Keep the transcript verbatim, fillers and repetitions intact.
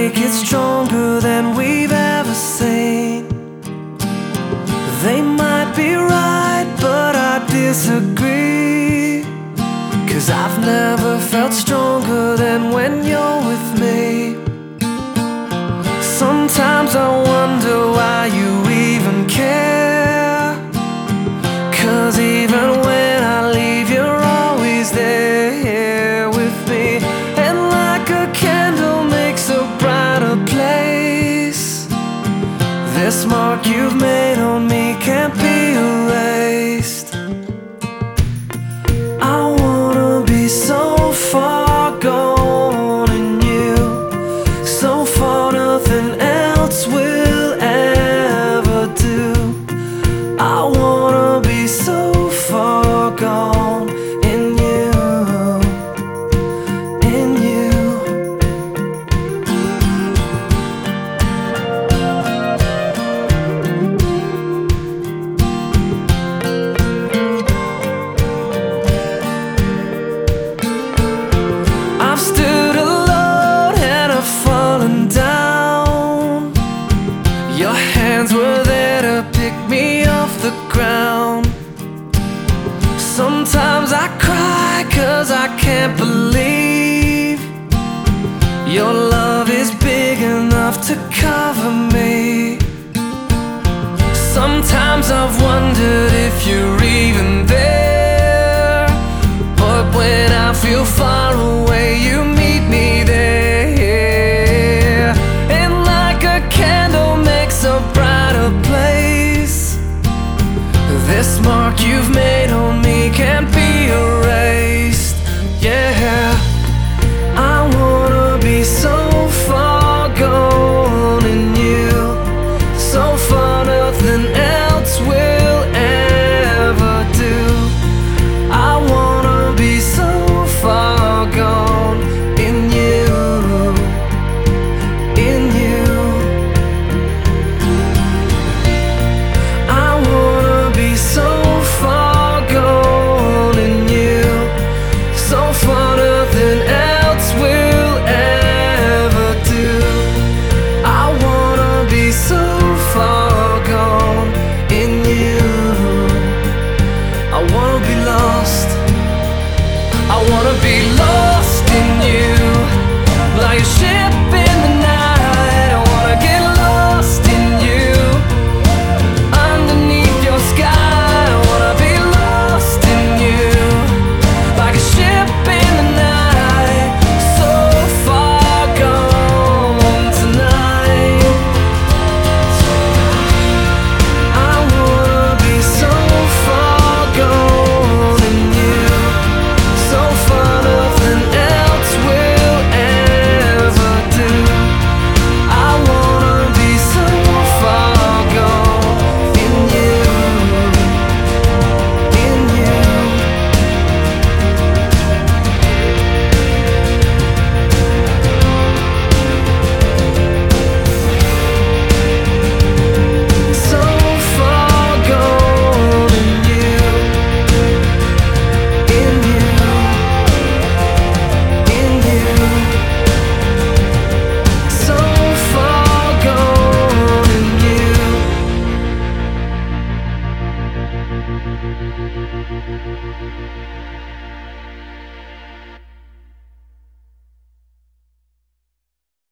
make it stronger than we've ever seen. They might be right, but I disagree. 'Cause I've never felt stronger than when you're with me. Sometimes I wonder why you even care. 'Cause even when I leave, you're always there with me. And like a candle makes a brighter place, this mark you've made on me can't be erased. I wanna be so far gone in you, so far nothing else will ever do. I wanna be so far gone in you, in you. I've stood alone and I've fallen down. Your hands were there to pick me off the ground. Sometimes I cry 'cause I can't believe your love is big enough to cover me. Sometimes I've wondered if you're even there, but when I feel far away, you meet me there. And like a candle makes a brighter place, this mark you've made on me can't be erased. Yeah, I wanna be so far gone in you, so far nothing else will ever do. I wanna be so far gone in you, in you. I wanna be so far gone in you, so far nothing else will ever do. I wanna be so far gone in you. I wanna be lost, I wanna be lost in you, like a ship in the night. I wanna get lost in you, underneath your sky. I wanna be lost in you, like a ship in the night, so far gone tonight. I wanna be so far gone in you, so far nothing else will ever do. I wanna be so far gone in you, in you. So far gone in you, in you, in you. So far gone in you.